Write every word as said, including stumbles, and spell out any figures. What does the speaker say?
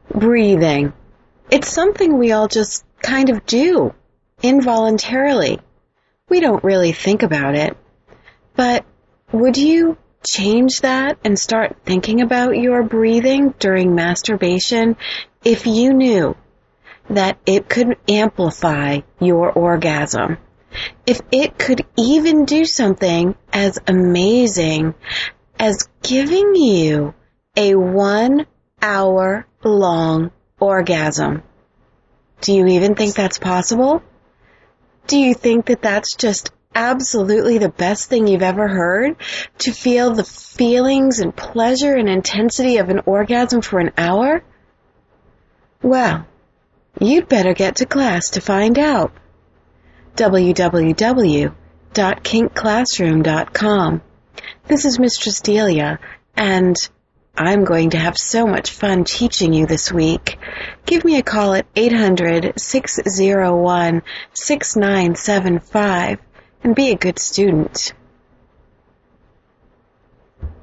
Breathing. It's something we all just kind of do, involuntarily. We don't really think about it. But would you change that and start thinking about your breathing during masturbation if you knew that it could amplify your orgasm? If it could even do something as amazing as giving you a one hour long orgasm. Do you even think that's possible? Do you think that that's just absolutely the best thing you've ever heard? To feel the feelings and pleasure and intensity of an orgasm for an hour? Well, you'd better get to class to find out. w w w dot kink classroom dot com. This is Mistress Delia, and I'm going to have so much fun teaching you this week. Give me a call at eight hundred, six oh one, six nine seven five and be a good student.